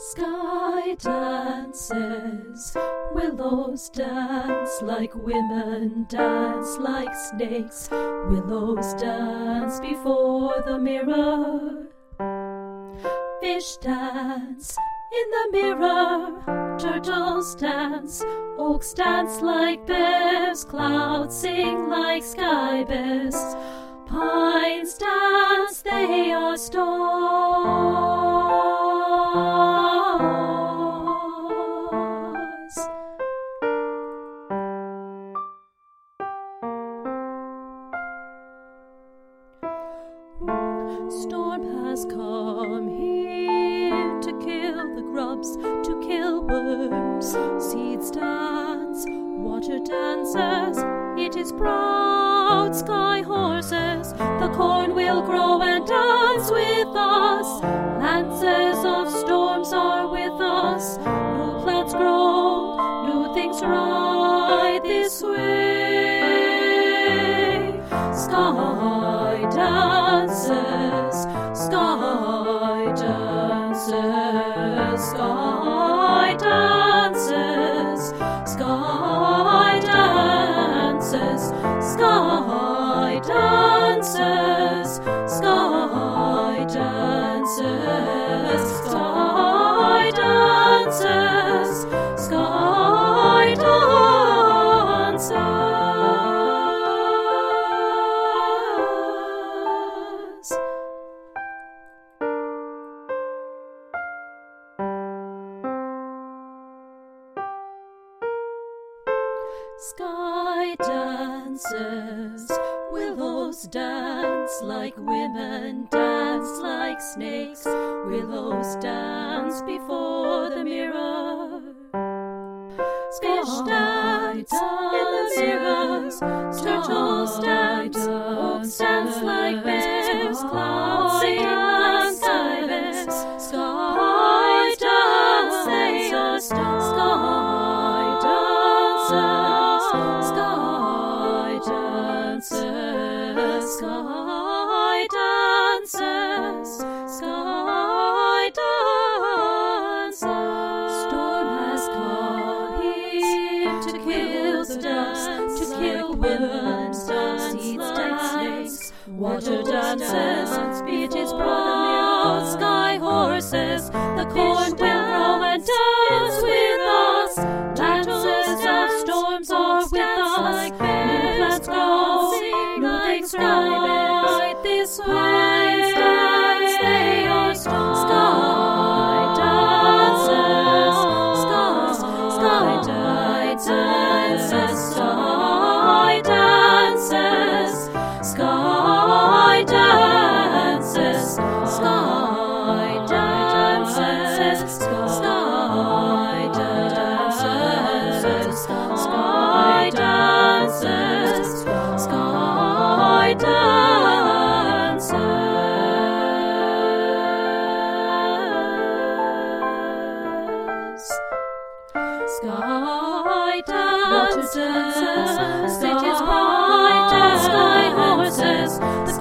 Sky dances, willows dance like women, dance like snakes. Willows dance before the mirror. Fish dance in the mirror, turtles dance, oaks dance like bears, clouds sing like sky bears. Pines dance, they are stars. Storm has come here to kill the grubs, to kill worms. Seeds dance, water dances, it is proud. Sky horses, the corn will grow and dance with us. Lances of storms are with us. New plants grow, new things ride this way. Sky dances, sky dances, sky dances, sky dances, sky dances, sky dances, sky dances, sky dances. Sky dances, willows dance like women, dance like snakes. Willows dance before the mirror. Fish dance in the mirrors, turtles dance, oaks dance like bears, clouds sing like sky bears. Sky dance, they are stars. Sky dances, sky dances, sky dances, sky dances. Storm has come here to kill the dust, to kill women, seeds dance, snakes, water dances, it is proud. Sky horses, the corn will grow and dance with us. Lances of storms are with us. New plants grow, new things ride this way. Dance, they are stars. Sky dances, sky dances, sky dances, sky dances, sky dances, sky dances, sky dances, sky dances. Sky dances, it is bright as sky horses. The